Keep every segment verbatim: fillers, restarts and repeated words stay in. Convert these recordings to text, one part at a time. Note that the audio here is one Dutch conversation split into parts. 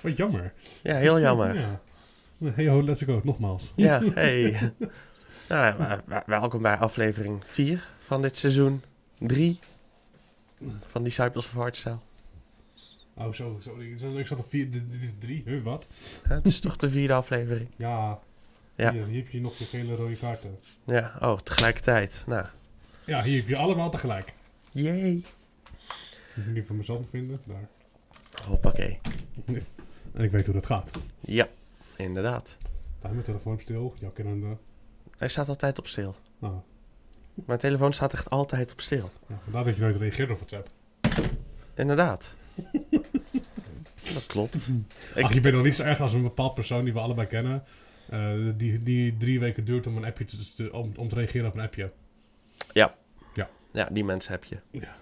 Wat jammer. Ja, heel jammer. Ja. Hey ho, let's go. Nogmaals. Ja, hey. Nou, ja, w- w- welkom bij aflevering vier van dit seizoen drie van Disciples of Hardstyle. Oh, zo. zo. Ik zat- Ik zat op vier, dit dit is drie. Huh, wat? Ja, het is toch de vierde aflevering? Ja. Ja. Hier, hier heb je nog je gele rode kaarten. Ja, oh, tegelijkertijd. Nou, Ja, hier heb je allemaal tegelijk. yay. Ik moet niet voor mezelf vinden. Daar. Hoppakee. En ik weet hoe dat gaat. Ja, inderdaad. Daar mijn telefoon stil. Jouw kennende. Hij staat altijd op stil. Nou, Mijn telefoon staat echt altijd op stil. ja, vandaar dat je nooit reageert op WhatsApp. Inderdaad. Dat klopt. Ik- Ach, je bent nog niet zo erg als een bepaald persoon die we allebei kennen. eh, die, die drie weken duurt om een appje te, te- om, om te reageren op een appje. Ja, die mensen heb je. Ja.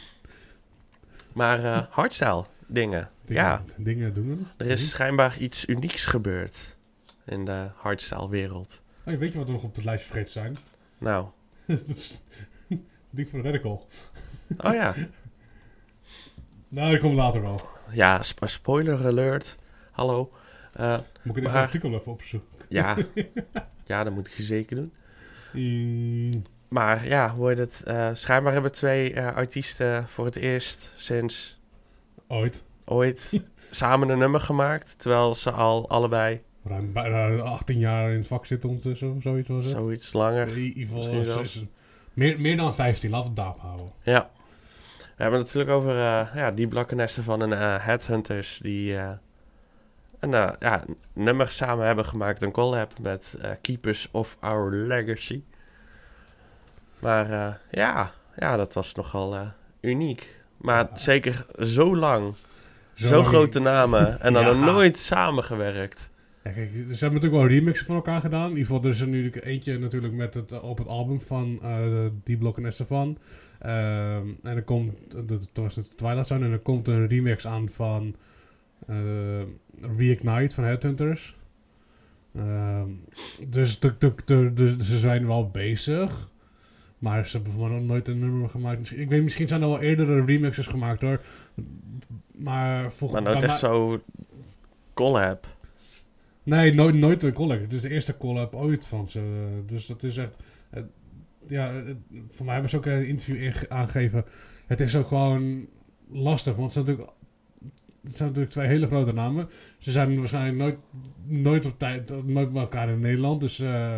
Maar eh hardstyle dingen. Dingen, Ja, dingen doen we. er is schijnbaar iets unieks gebeurd in de hardstyle wereld. Hey, weet je wat we nog op het lijstje vergeten zijn? Nou, Dat is het ding van Radical. oh ja. Nou, dat komt later wel. Ja, sp- spoiler alert. Hallo. Eh, Moet ik dit Maar- artikel even opzoeken? ja. ja, dat moet ik je zeker doen. Mm, Maar ja, hoe heet het? Eh, schijnbaar hebben twee eh, artiesten voor het eerst sinds ooit. ooit samen een nummer gemaakt. Terwijl ze al allebei Ruim bijna achttien jaar in het vak zitten ondertussen. of Zoiets was het. zoiets langer. In ieder geval Misschien is- zelfs. is- meer, meer dan vijftien. Laten we het daarop houden. Ja. We hebben het natuurlijk over eh ja, die blakkenesten van een eh, Headhunters die eh, een eh, ja, een nummer samen hebben gemaakt. Een collab met eh, Keepers of Our Legacy. Maar eh, ja, ja, dat was nogal eh, uniek. Maar Ja. zeker zo lang, zo, Zolang- grote namen en dan Ja. nog nooit samengewerkt. Ja, kijk, ze hebben natuurlijk wel remixen van elkaar gedaan. In ieder geval, er is er nu eentje natuurlijk met het, eh, op het album van uh, D-Block en Estefan. Ehm en er komt, dat dat was het Twilight Zone, en er komt een remix aan van eh, Reignite van Headhunters. Ehm dus, de, de, de, de- ze zijn wel bezig. Maar ze hebben voor mij nog nooit een nummer gemaakt. Misschien- Ik weet, misschien zijn er wel eerdere remixes gemaakt hoor. Maar volgens Maar nooit bij echt mij- zo collab. Nee, nooit, nooit een collab. Het is de eerste collab ooit van ze. Dus dat is echt... eh, ja, het- voor mij hebben ze ook in een interview inge- aangegeven. Het is ook gewoon lastig. Want het zijn natuurlijk, het zijn natuurlijk twee hele grote namen. Ze zijn waarschijnlijk nooit, nooit op tijd, nooit bij elkaar in Nederland. Dus... eh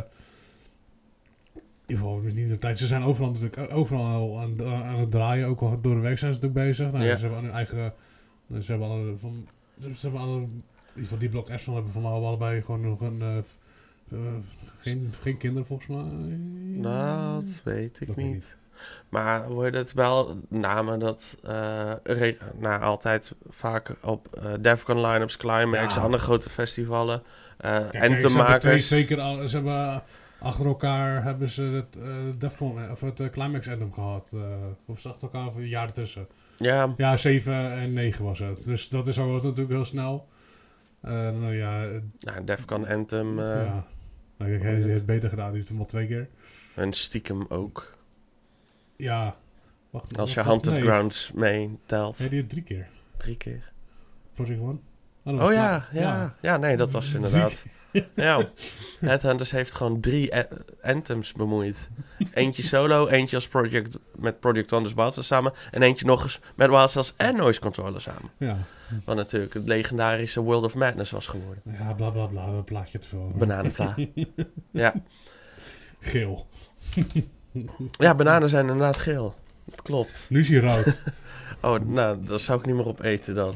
in ieder geval niet de tijd. Ze zijn overal natuurlijk overal aan, aan het draaien. Ook al door de week zijn ze natuurlijk bezig. Nou, Ja. Ze hebben aan hun eigen... Ze hebben alle... Van, ze hebben alle in ieder geval die blok S van hebben van mij allebei gewoon nog een... eh, f- eh, geen, geen kinderen volgens mij. Dat weet ik Dat weet ik niet. Maar wordt het wel namen dat uh, re- nou, altijd vaak op uh, Defcon line-ups, Climax, Ja. andere grote festivalen uh, Kijk, en kijk, te ze hebben twee, maken. twee keer al, ze hebben achter elkaar hebben ze het uh, Defcon of het uh, Climax Anthem gehad. Uh, of ze achter elkaar of een jaar ertussen. Ja, Ja, zeven en negen was het. Dus dat is ook natuurlijk heel snel. Uh, nou ja, uh, nou, Defcon Anthem uh, ja. Nou, kijk, hij heeft het beter gedaan. Die is het hem al twee keer. en stiekem ook. Ja. Wacht, Als je wacht, Haunted nee. Grounds meetelt. Nee, die heeft drie keer. Drie keer. Project One. Oh, dat was Oh ja, klaar. ja, ja. nee, dat was Drie inderdaad. Ja, Headhunters heeft gewoon drie a- anthems bemoeid. Eentje solo, eentje als project met Project One, dus Wildstyle samen. En eentje nog eens met Wildstyle en Noise Controller samen. Ja. Wat natuurlijk het legendarische World of Madness was geworden. Ja, bla bla bla. Een plaatje te veel. Bananenvla. Ja. Geel. ja, bananen zijn inderdaad geel. Dat klopt. Nu is hij rood. Oh, nou, daar zou ik niet meer op eten dan.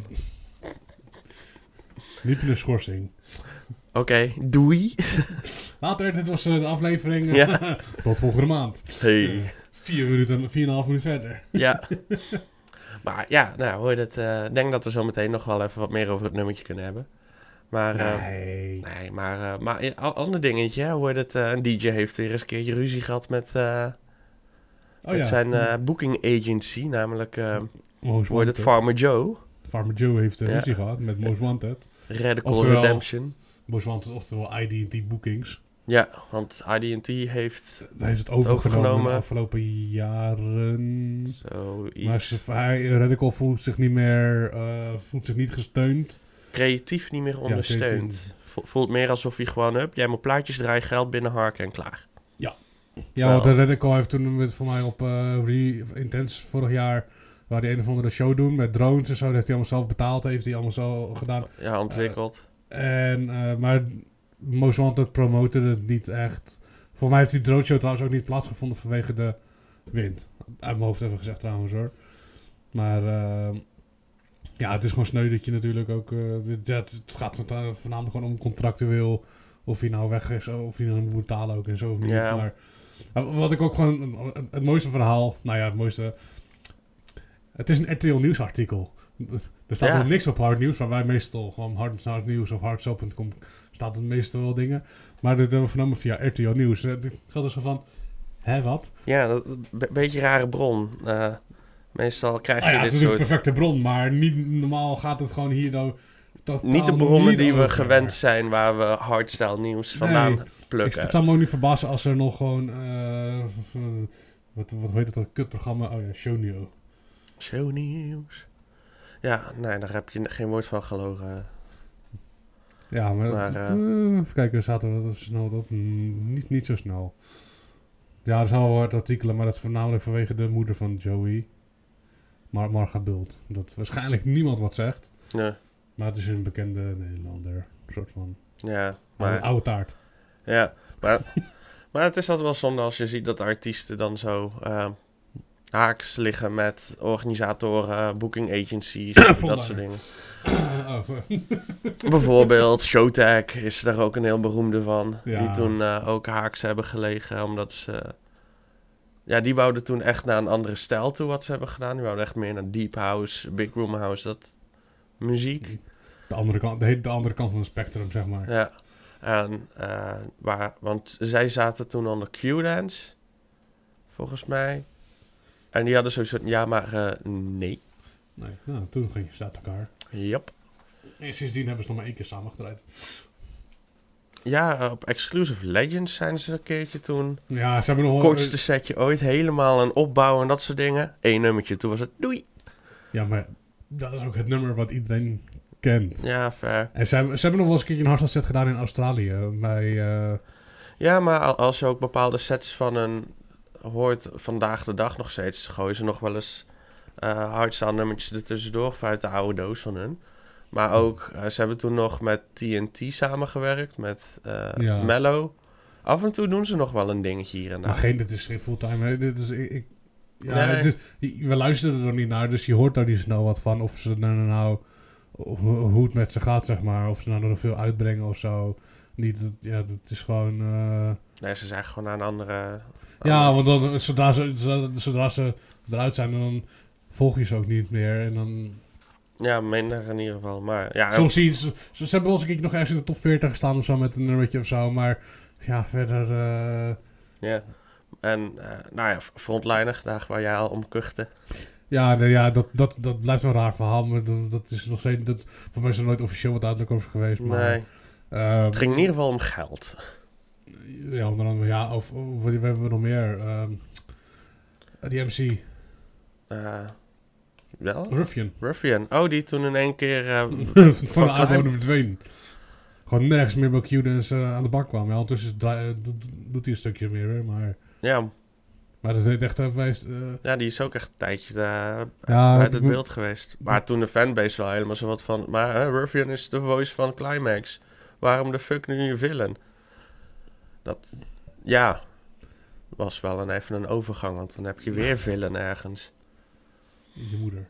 Niet in de schorsing. Oké, okay, doei. Later, dit was uh, de aflevering. Uh, Ja. Tot volgende maand. Hey. Vier minuten, vier en een half minuut verder. Ja. Maar ja, nou, hoor je het. Ik uh, denk dat we zo meteen nog wel even wat meer over het nummertje kunnen hebben. Maar, uh, nee. Nee, maar, uh, maar een ander dingetje, hè, hoe het, uh, een D J heeft weer eens een keertje ruzie gehad met, uh, Oh, met ja. zijn uh, booking agency, namelijk, uh, Most hoe heet het, Wanted. Farmer Joe. Farmer Joe heeft uh, Ja. ruzie gehad met Most Wanted. Radical Oftewel- Redemption. Most Wanted, oftewel I D T Bookings. Ja, want I D T heeft Hij heeft het overgenomen overgenomen. de afgelopen jaren. zoiets. Maar ze, hij, Radical voelt zich niet meer, uh, voelt zich niet gesteund. creatief niet meer ondersteund. creatief. Voelt meer alsof je gewoon, up, jij moet plaatjes draaien, geld binnenharken en klaar. Ja, Terwijl, want de Radical heeft toen met, voor mij op uh, Re- Intense vorig jaar, waar die een of andere show doen met drones en zo, dat heeft hij allemaal zelf betaald, heeft hij allemaal zo gedaan. Ja, ontwikkeld. Uh, en, uh, maar Most Wanted promoten het niet echt. Voor mij heeft die drone show trouwens ook niet plaatsgevonden vanwege de wind. Uit mijn hoofd even gezegd trouwens hoor. Maar uh, ja, het is gewoon sneu dat je natuurlijk ook... Uh, dit, ja, het gaat voornamelijk gewoon om contractueel. Of hij nou weg is, of hij nou moet betalen ook en zo of niet. Ja. Maar uh, wat ik ook gewoon... Het, het mooiste verhaal... Nou ja, het mooiste... Het is een R T L nieuwsartikel. Er staat Ja. nog niks op Hard Nieuws, waar wij meestal gewoon Hard, hard Nieuws of hardstop punt com staat het meestal wel dingen. Maar dit hebben we vernomen via R T L Nieuws. Het gaat dus van... Hè, wat? Ja, dat, een be- beetje rare bron. Uh, meestal krijg je Ah ja, dit het is een soort... perfecte bron, maar niet normaal gaat het gewoon hier nou totaal Niet de bronnen niet die we over. gewend zijn, waar we hardstyle nieuws vandaan Nee. plukken. Ik, het zou me ook niet verbazen als er nog gewoon... Uh, wat, wat heet het, dat kutprogramma? Oh ja, Showneo. Shownieuws. Ja, nee, daar heb je geen woord van gelogen. Ja, maar... Maar, het, uh, uh, even kijken, zaten we snel op? Mm, niet, niet zo snel. Ja, er zijn wel wat artikelen, maar dat is voornamelijk vanwege de moeder van Joey. Mar Marga Bult. Dat waarschijnlijk niemand wat zegt. Nee. Maar het is een bekende Nederlander. Een soort van... Ja, Maar, maar... oude taart. Ja, maar, maar het is altijd wel zonde als je ziet dat artiesten dan zo uh, haaks liggen met organisatoren, booking agencies, dat soort dingen. Oh, Bijvoorbeeld Showtag is daar ook een heel beroemde van. Ja. Die toen uh, ook haaks hebben gelegen, omdat ze... Ja, die wouden toen echt naar een andere stijl toe wat ze hebben gedaan. Die wouden echt meer naar deep house, big room house, dat muziek. de, andere kant, de, de andere kant van het spectrum, zeg maar. Ja, en, uh, waar, want zij zaten toen onder Q-Dance, volgens mij. En die hadden sowieso, ja, maar uh, nee. Nee, nou, toen ging je staat elkaar. Yep. En sindsdien hebben ze nog maar één keer samengedraaid. Ja, op Exclusive Legends zijn ze een keertje toen. Ja, ze hebben nog wel... Kortste setje ooit, helemaal een opbouw en dat soort dingen. Eén nummertje, toen was het doei. Ja, maar dat is ook het nummer wat iedereen kent. Ja, fair. En ze hebben, ze hebben nog wel eens een keertje een hardstyle set gedaan in Australië. Bij... Uh... Ja, maar als je ook bepaalde sets van een... hoort vandaag de dag nog steeds, gooien ze nog wel eens uh, hardstyle nummertjes er tussendoor vanuit de oude doos van hun. Maar ook, uh, ze hebben toen nog met T N T samengewerkt, met uh, Ja, Mellow. Af en toe doen ze nog wel een dingetje hier en daar. Maar geen, dit is geen fulltime. Hè. Dit is... Ik, ik, ja, Nee. het is, we luisteren er niet naar, dus je hoort daar niet snel wat van. Of ze er nou... Hoe, hoe het met ze gaat, zeg maar. Of ze nou nog veel uitbrengen of zo. Niet, dat, ja, dat is gewoon... Uh... Nee, ze zijn gewoon naar een andere... Ja, andere... want dan, zodra, ze, zodra ze eruit zijn, dan volg je ze ook niet meer. En dan... Ja, minder in ieder geval. Maar, ja, Soms zie je... Ze, ze hebben wel eens een keer nog ergens in de top veertig gestaan of zo met een nummertje of zo. Maar ja, verder... Uh... Ja. En, uh, nou ja, frontliner, daar waar jij al om kuchte. Ja, nee, ja dat, dat, dat blijft wel een raar verhaal. Maar dat, dat is nog steeds... Dat, voor mij is er nooit officieel wat duidelijk over geweest. Maar, Nee. Uh, Het ging in ieder geval om geld. Ja, onder andere... Ja, of... of wat hebben we nog meer? Um, die M C. Uh, wel? Ruffian. Ruffian. Oh, die toen in één keer... Uh, van de aardbodem verdween. Gewoon nergens meer bij Q-Dance uh, aan de bak kwam. Ja, ondertussen draai, uh, doet hij een stukje meer weer, maar... Ja. Maar dat heeft echt... Uh, uh, ja, die is ook echt een tijdje uh, ja, uit het beeld geweest. Maar toen de fanbase wel helemaal zo wat van... Maar uh, Ruffian is de voice van Climax. Waarom de fuck nu je villain? Dat... Ja... was wel een, even een overgang, want dan heb je weer villain ergens. Je moeder.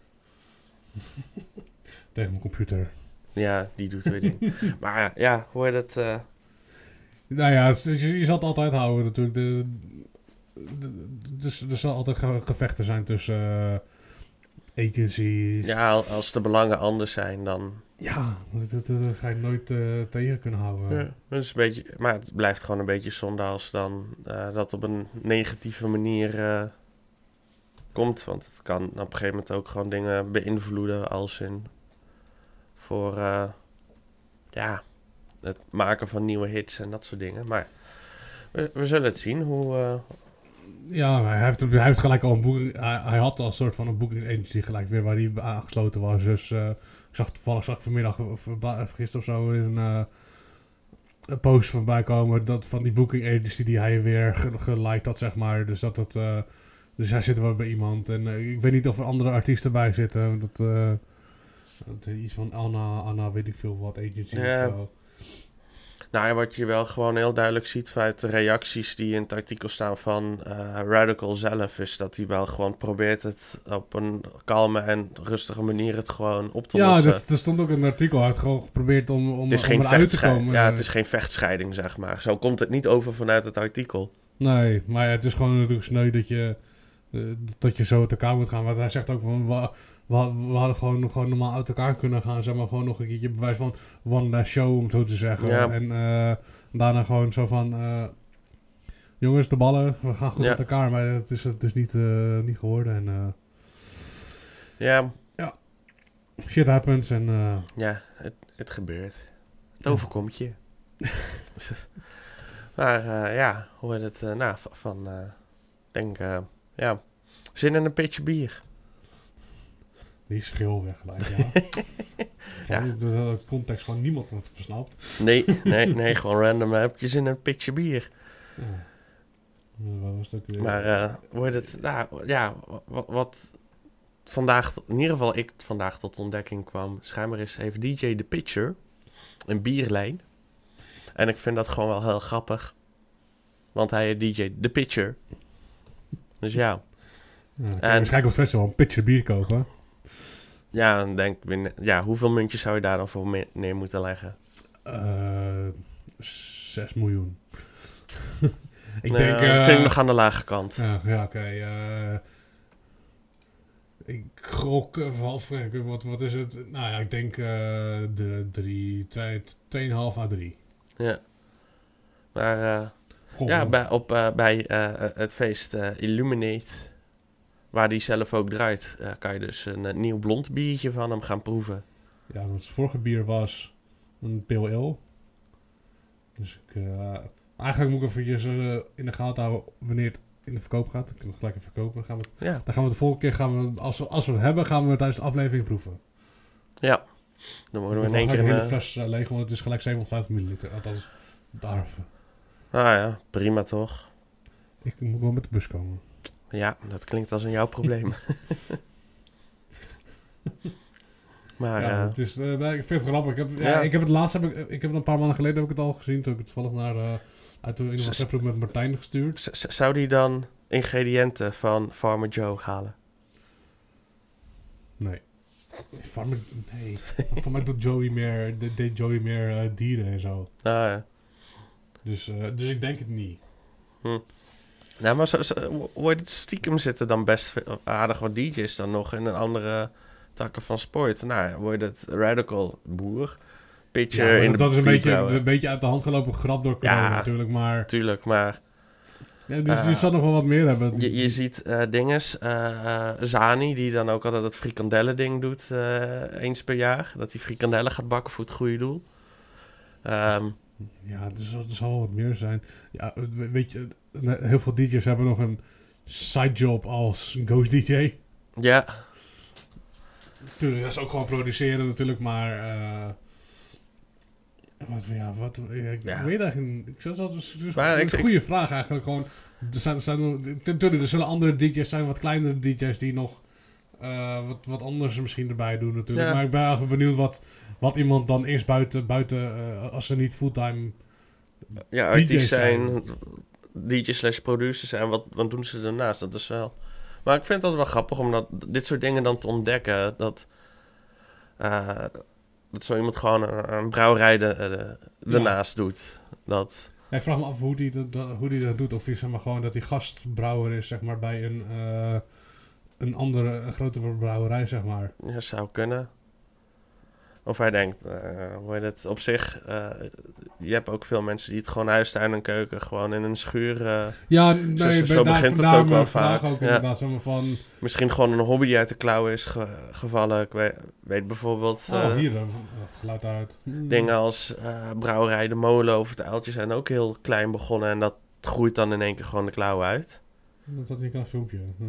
Tegen mijn computer. Ja, die doet weer ding. Maar ja, hoor je dat... Uh... Nou ja, het, je, je zal het altijd houden natuurlijk. De, de, dus, er zal altijd ge, gevechten zijn tussen uh, agencies. Ja, als de belangen anders zijn, dan... Ja, dat, dat, dat ga je nooit uh, tegen kunnen houden. Ja, dat is een beetje, maar het blijft gewoon een beetje zonde als dan uh, dat op een negatieve manier uh, komt. Want het kan op een gegeven moment ook gewoon dingen beïnvloeden als in voor uh, ja, het maken van nieuwe hits en dat soort dingen. Maar we, we zullen het zien hoe, uh, Ja, hij heeft, hij heeft gelijk al een boeking... Hij, hij had al een soort van een boekingsagency gelijk weer waar hij aangesloten was. Dus uh, ik zag toevallig zag ik vanmiddag of gisteren of zo in uh, een post voorbij komen dat van die booking agency die hij weer ge- geliked had, zeg maar. Dus dat het... Uh, dus hij zit wel bij iemand. En uh, ik weet niet of er andere artiesten bij zitten. Dat, uh, dat iets van Anna, Anna, weet ik veel wat, agency Ja. of zo. Nou, en wat je wel gewoon heel duidelijk ziet vanuit de reacties die in het artikel staan van uh, Radical zelf, is dat hij wel gewoon probeert het op een kalme en rustige manier het gewoon op te Ja, lossen. dat, er stond ook in het artikel. Hij had gewoon geprobeerd om, om, Het is om geen eruit te vechtscheiding. komen. Ja, het is geen vechtscheiding, zeg maar. Zo komt het niet over vanuit het artikel. Nee, maar ja, het is gewoon natuurlijk sneu dat je, uh, dat je zo uit elkaar moet gaan. Want hij zegt ook van, we, we, we hadden gewoon, gewoon normaal uit elkaar kunnen gaan. Zeg maar gewoon nog een keertje bewijs van one last show, om het zo te zeggen. Ja. En uh, daarna gewoon zo van, uh, jongens, de ballen, we gaan goed Ja. uit elkaar. Maar het is het dus niet, uh, niet geworden. En, uh, Ja, shit happens en... Uh, ja, het, het gebeurt. Het Ja. overkomt je. Maar uh, ja, hoe heet het? Uh, nou, v- van, uh, denk, uh, ja, zin in een pitje bier. die schil weg gelijk, ja. Van, Ja. de, de, het context gewoon niemand wordt versnapt. Nee, nee, nee, gewoon random. uh, Heb je zin in een pitje bier? Ja. Uh, wat was het ook weer? Maar uh, hoe heet het? Nou, ja, wat, wat vandaag, in ieder geval ik vandaag tot ontdekking kwam. Schijnbaar is even D J The Pitcher een bierlijn. En ik vind dat gewoon wel heel grappig. Want hij is D J The Pitcher. Dus ja. Ja, dan kan je En- waarschijnlijk op het festival een pitcher bier kopen. Ja, dan denk ik, binnen- ja, hoeveel muntjes zou je daar dan voor me- neer moeten leggen? Uh, zes miljoen. ik Nou, denk... dat Uh, vind ik nog aan de lage kant. ja, ja oké. Okay, uh, ik gok... Uh, half, wat, wat is het? Nou ja, ik denk uh, de drie... Twee, tweeënhalf à drie. Ja. Maar uh, Goh, ja, man. bij, op, uh, bij uh, het feest uh, Illuminate, waar die zelf ook draait, uh, kan je dus een, een nieuw blond biertje van hem gaan proeven. Ja, want het vorige bier was een pale ale. Dus ik... Uh, eigenlijk moet ik even uh, in de gaten houden wanneer het in de verkoop gaat. Ik kan het gelijk even verkopen. Dan gaan we het, Ja, dan gaan we de volgende keer, gaan we, als, we, als we het hebben, gaan we het tijdens de aflevering proeven. ja. Dan Ik worden we heb in één wel keer... gelijk een Uh, hele fles uh, leeg, want het is gelijk zevenhonderdvijftig milliliter. Althans, daar. nou ja, prima toch? Ik moet wel met de bus komen. Ja, dat klinkt als een jouw probleem. maar ja, uh, het is, uh, nee, ik vind het grappig. Ik heb, ja. Ja. ik heb het laatst, heb ik, ik heb het een paar maanden geleden heb ik het al gezien. Toen heb ik het toevallig naar, uh, uit de in de Z- WhatsApp-groep met Martijn gestuurd. z- z- zou die dan ingrediënten van Farmer Joe halen? Nee. Van mij, nee. Voor mij doet Joey meer, de- deed Joey meer uh, dieren en zo. Nou ja. Dus, uh, dus ik denk het niet. Hm. Nou, maar zo, zo, hoe heet het, stiekem zitten dan best veel- aardig wat D J's dan nog in een andere takken van sport. Nou ja, wordt het Radical boer, pitcher Ja, maar in de dat is een beetje, bierbrouwer. een beetje uit de hand gelopen grap door corona Ja. natuurlijk. Maar Natuurlijk, maar ja, dus Uh, die zal nog wel wat meer hebben. je, je ziet eh dinges, eh, eh, Zani, die dan ook altijd dat frikandellen ding doet eh, eens per jaar. Dat hij frikandellen gaat bakken voor het goede doel. Ehm, Ja, er zal, er zal wel wat meer zijn. Ja, we- weet je, heel veel D J's hebben nog een sidejob als ghost D J. ja, Tuurlijk, dat is ook gewoon produceren natuurlijk, maar... uh, wat, ja, wat... Ja, ik Ja. weet eigenlijk niet. Ik zou dat is is Maar een ik- goede vraag eigenlijk. Gewoon, er zijn, er zijn, natuurlijk, er zullen andere D J's zijn, wat kleinere D J's die nog uh, wat, wat anders misschien erbij doen natuurlijk. Ja. Maar ik ben eigenlijk benieuwd wat, wat iemand dan is buiten, buiten uh, als ze niet fulltime... ja D J's artiesten zijn. zijn, D J's slash producers zijn, wat, wat doen ze daarnaast? Dat is wel... Maar ik vind dat wel grappig om dat, dit soort dingen dan te ontdekken. Dat, uh, dat zo iemand gewoon een, een brouwerij de, de, ernaast doet. Dat, Ja, ik vraag me af hoe die dat, dat- hoe die dat doet. Of hij zeg maar gewoon dat hij gastbrouwer is zeg maar, bij een, uh, een andere, een grotere brouwerij, zeg maar. ja, zou kunnen. Of hij denkt, uh, hoe heet het, op zich, uh, je hebt ook veel mensen die het gewoon huis, tuin en keuken gewoon in een schuur, uh, Ja, Zo- nee, zo- bij- zo daar- begint het vandaar ook wel mijn vraag vaak, ook ja. inderdaad. Zeg maar van, misschien gewoon een hobby die uit de klauwen is ge- gevallen. Ik weet, weet bijvoorbeeld oh, uh, hier, uh, het geluid uit. Hmm. dingen als uh, brouwerij De Molen of het Uiltje zijn ook heel klein begonnen en dat groeit dan in één keer gewoon de klauwen uit. Dat had ik een filmpje. Uh,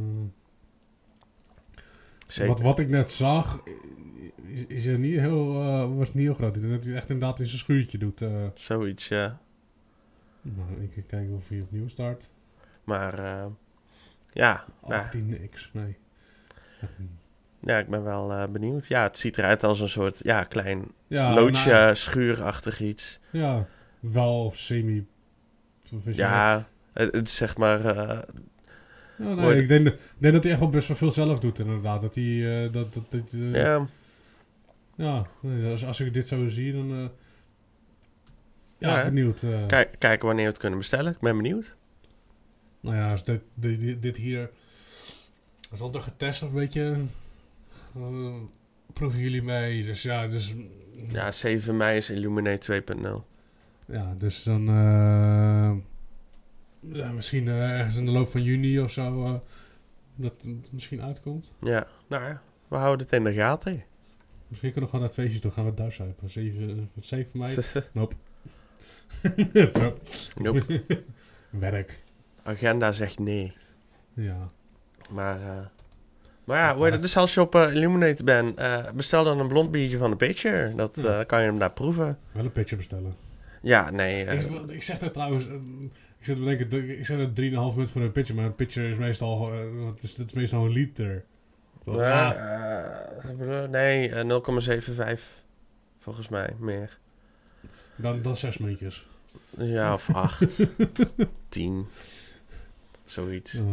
Zeker. Wat, wat ik net zag, is, is er niet heel, uh, was niet heel groot. Dat hij echt inderdaad in zijn schuurtje doet. Uh. Zoiets, ja. Nou, ik ga kijken of hij opnieuw start. Maar, uh, ja. achttien niks, nee. Ja, ik ben wel uh, benieuwd. Ja, het ziet eruit als een soort, ja, klein ja, loodje, nou, schuurachtig iets. Ja, wel semi... Ja, het, het is zeg maar... Uh, ja, nee, ik, denk, ik denk dat hij echt wel best wel veel zelf doet, inderdaad. Dat hij... Uh, dat, dat, dat, uh, ja. Ja, als, als ik dit zo zie, dan... Uh, ja, ja, benieuwd. Uh. Kijk, kijken wanneer we het kunnen bestellen. Ik ben benieuwd. Nou ja, als dit, dit, dit hier... Is al toch getest of een beetje... Uh, proeven jullie mee? Dus ja, dus... Ja, zeven mei is Illuminate twee punt nul. Ja, dus dan... Uh, ja, misschien uh, ergens in de loop van juni of zo... Uh, dat het misschien uitkomt. Ja, nou ja. We houden het in de gaten. Misschien kunnen we gewoon naar het feestje toe. Gaan we daar zuipen. zeven mei? Nope. nope. nope. Werk. Agenda zegt nee. Ja. Maar... Uh, Maar ja, hoor je, dus als je op uh, Illuminate bent, uh, bestel dan een blond biertje van de Pitcher. Dat uh, kan je hem daar proeven. Wel een Pitcher bestellen. Ja, nee. Uh, ik, ik zeg dat trouwens, uh, ik zit te bedenken, ik zeg dat drie komma vijf munt voor een Pitcher, maar een Pitcher is meestal, uh, wat is, dat is meestal een liter. Uh, uh, nee, uh, nul komma zeven vijf volgens mij, meer. Dan, dan zes muntjes. Ja, of acht, tien, zoiets. Uh.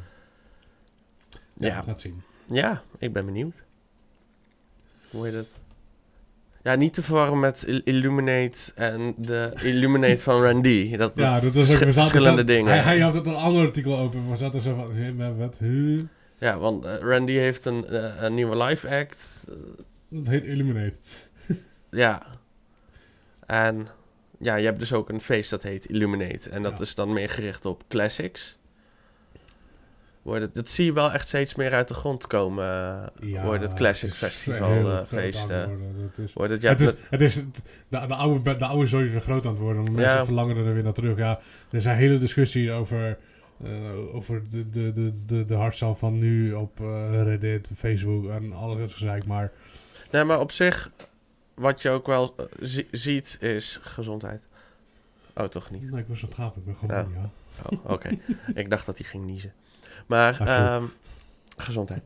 Ja, ja, we gaan het zien. Ja, ik ben benieuwd. Hoe heet het? Ja, niet te verwarren met Illuminate en de Illuminate van Randy. Dat, ja, dat, dat was ook verschi- verschillende zaten, dingen. Hij, hij had het een ander artikel open. We zaten zo van, hé, wat? Huh? Ja, want uh, Randy heeft een, uh, een nieuwe live act. Dat heet Illuminate. Ja. En ja, je hebt dus ook een feest dat heet Illuminate. En dat ja. is dan meer gericht op classics. Dat, dat zie je wel echt steeds meer uit de grond komen. Ja, wordt het Classic het Festival uh, feest. Uh, het is, wordt het, ja, het is, het is het, de, de oude, de oude zooi er groot aan het worden. Mensen ja. verlangen er weer naar terug. Ja, er is een hele discussie over, uh, over de, de, de, de, de hardstyle van nu op uh, Reddit, Facebook en alles gezeik. Maar... Nee, maar op zich, wat je ook wel uh, zie, ziet, is gezondheid. Oh, toch niet? Nee, ik was aan het gapen. Ik ben gewoon oh. ja. Oh, oké. Okay. Ik dacht dat hij ging niezen. Maar, ah, um, gezondheid.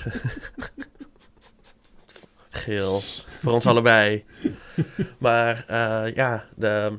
Geel. Voor ons allebei. Maar, uh, ja, de...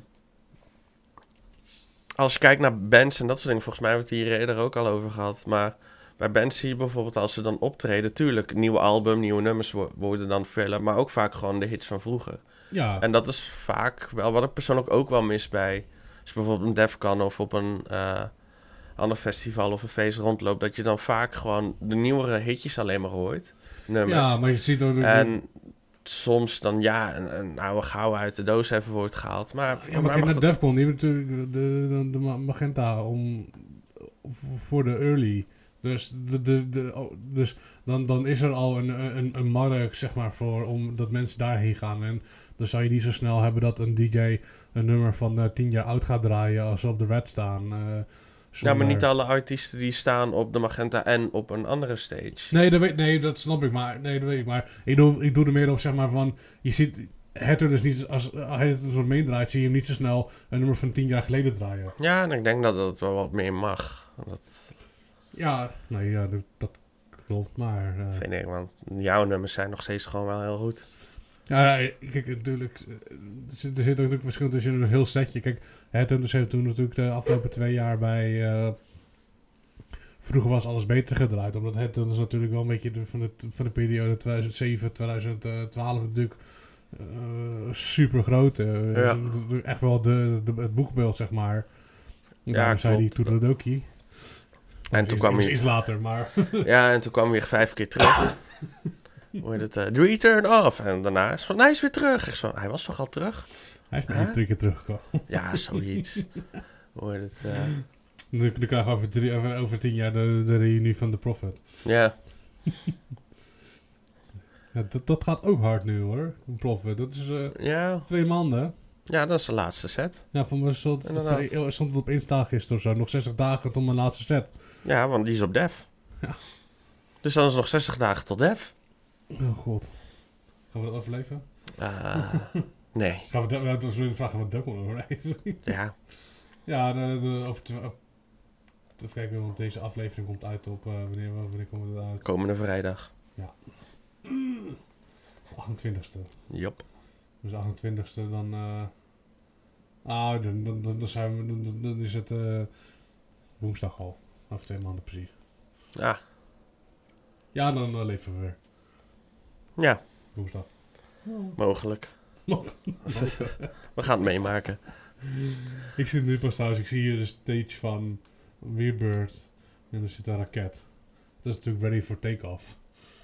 Als je kijkt naar bands en dat soort dingen, volgens mij hebben we het hier eerder ook al over gehad. Maar bij bands zie je bijvoorbeeld als ze dan optreden, tuurlijk, nieuwe album, nieuwe nummers worden dan vullen, maar ook vaak gewoon de hits van vroeger. Ja. En dat is vaak wel wat ik persoonlijk ook wel mis bij, als je bijvoorbeeld een Defcon of op een... Uh, ander festival of een feest rondloopt, dat je dan vaak gewoon de nieuwere hitjes alleen maar hoort. Nummers. Ja, maar je ziet ook... En soms dan ja, een, een oude gouden uit de doos even wordt gehaald. Maar, ja, maar, maar kijk naar Defcon, die hebben natuurlijk de, de, de magenta om, voor de early. Dus, de, de, de, oh, dus dan, dan is er al een, een, een markt, zeg maar, voor om dat mensen daarheen gaan. En dan zou je niet zo snel hebben dat een D J een nummer van uh, tien jaar oud gaat draaien als ze op de Red staan. Uh, Ja, maar niet alle artiesten die staan op de Magenta en op een andere stage. Nee, dat, weet, nee, dat snap ik, maar nee, dat weet ik. Maar ik doe, ik doe er meer op, zeg maar, van... Je ziet het er dus niet... Als hij het zo meedraait, zie je hem niet zo snel een nummer van tien jaar geleden draaien. Ja, en ik denk dat het wel wat meer mag. Dat... Ja, nee, ja, dat, dat klopt, maar... Uh... Vind ik, want jouw nummers zijn nog steeds gewoon wel heel goed. Ja, kijk, natuurlijk... Er zit, er zit ook een verschil tussen een heel setje. Kijk, het dus heeft toen natuurlijk de afgelopen twee jaar bij... Uh, vroeger was alles beter gedraaid. Omdat het dus natuurlijk wel een beetje de, van, de, van de periode tweeduizend zeven, tweeduizend twaalf natuurlijk uh, super groot. Uh, ja. Echt wel de, de, het boekbeeld, zeg maar. Ja, daarom zei die Toedeledokie. En toen kwam hij... Iets later, maar... Ja, en toen kwam hij weer vijf keer terug. Hoe heet het? Uh, The Return of. En daarna is van, hij is weer terug. Ik zo, hij was toch al terug? Hij is maar huh? drie keer teruggekomen. Ja, zoiets. Hoe heet het? Uh... Dan, dan krijgen we over, drie, over, over tien jaar de, de reunie van The Prophet. Ja. ja dat, dat gaat ook hard nu, hoor. The Prophet. Dat is uh, ja. twee maanden. Ja, dat is de laatste set. Ja, voor mij stond Inderdaad. het stond het op Insta gisteren of zo. Nog zestig dagen tot mijn laatste set. Ja, want die is op def. Ja. Dus dan is het nog zestig dagen tot def. Oh god. Gaan we dat overleven? Uh, nee. Gaan we dat, dat was weer de vraag, gaan we dat ook overleven? Ja. Ja, de, de, over twee... Even kijken, want deze aflevering komt uit op... Uh, wanneer, wanneer komt het uit? Komende vrijdag. Ja. achtentwintigste. Jop. Dus achtentwintigste dan... Uh, ah, dan, dan, dan, dan, zijn we, dan, dan is het uh, woensdag al. Over twee maanden precies. Ja. Ja, dan uh, leven we weer. Ja. Woensdag. Mogelijk. We gaan het meemaken. Ik zit nu pas thuis. Ik zie hier de stage van Weird en er zit een raket. Dat is natuurlijk ready for take-off.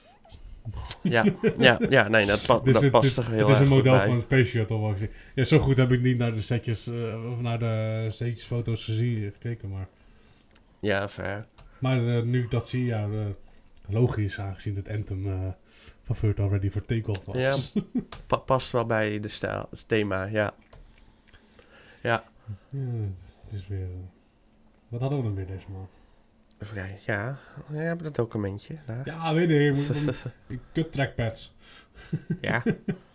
Ja, ja, ja, nee, dat, pa Dit dat is, past dit, er heel Het erg is een goed model bij. van een Space Shuttle. Wat ik zie. Ja, zo goed heb ik niet naar de setjes uh, of naar de stagefoto's gezien, gekeken, maar... Ja, fair. Maar uh, nu ik dat zie, ja, uh, logisch aangezien het anthem uh, van Furt al ready for take-off was. Ja, pa past wel bij de stijl, het thema, ja. Ja. Ja, het is weer... Uh, wat hadden we dan weer deze maand? Even kijken, ja. Je hebt dat documentje daar. Ja, weet ik. Ik moet- moet- Kut trackpads. Ja,